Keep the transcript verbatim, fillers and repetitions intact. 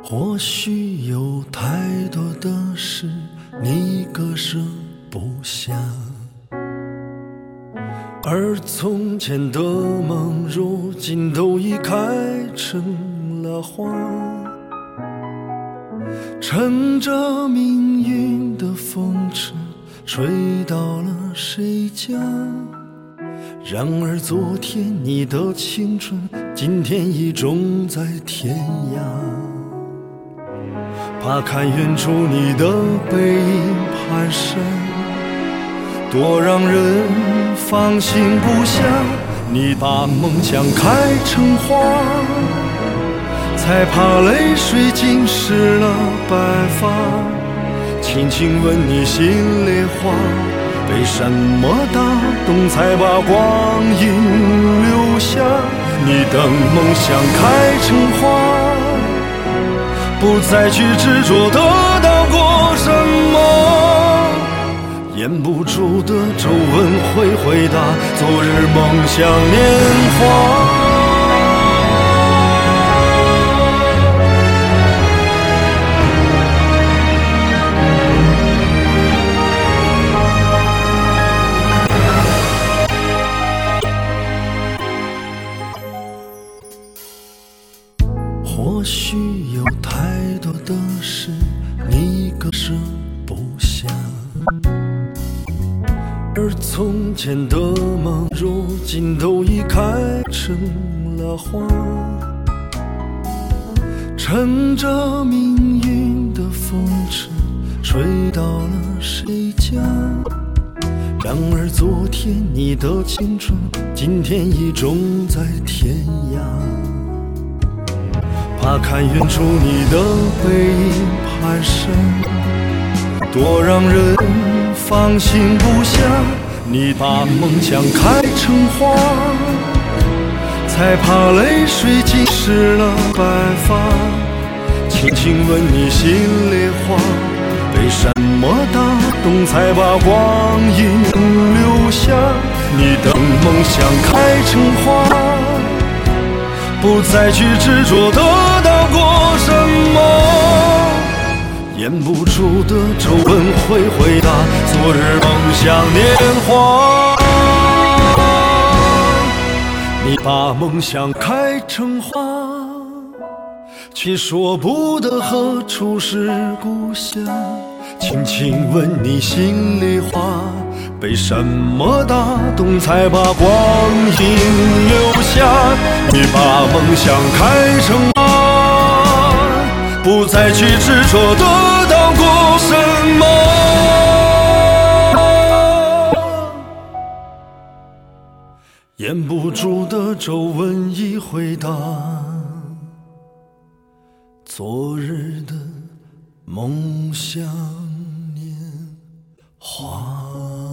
或许有太多的事你割舍不下，而从前的梦如今都已开成了花，乘着命运的风尘吹到了谁家。然而昨天你的青春，今天已种在天涯。怕看远处你的背影蹒跚，多让人放心不下。你把梦想开成花，才怕泪水浸湿了白发。轻轻吻你心里话，被什么打动，才把光阴留下。你等梦想开成花，不再去执着得到过什么，掩不住的皱纹会回答昨日梦想年华。或许有太多的事你割舍不下，而从前的梦如今都已开成了花，乘着命运的风尘吹到了谁家。然而昨天你的青春，今天已种在天涯。怕看远处你的背影蹒跚，多让人放心不下。你把梦想开成花，才怕泪水浸湿了白发。轻轻吻你心里话，被什么打动，才把光阴留下。你等梦想开成花，不再去执着得到过什么，掩不住的皱纹会回答昨日梦想年华。你把梦想开成花，却说不得何处是故乡。轻轻吻你心里话，被什么打动，才把光阴留下。你把梦想开成花，不再去执着得到过什么，掩不住的皱纹已回答昨日的梦想年华。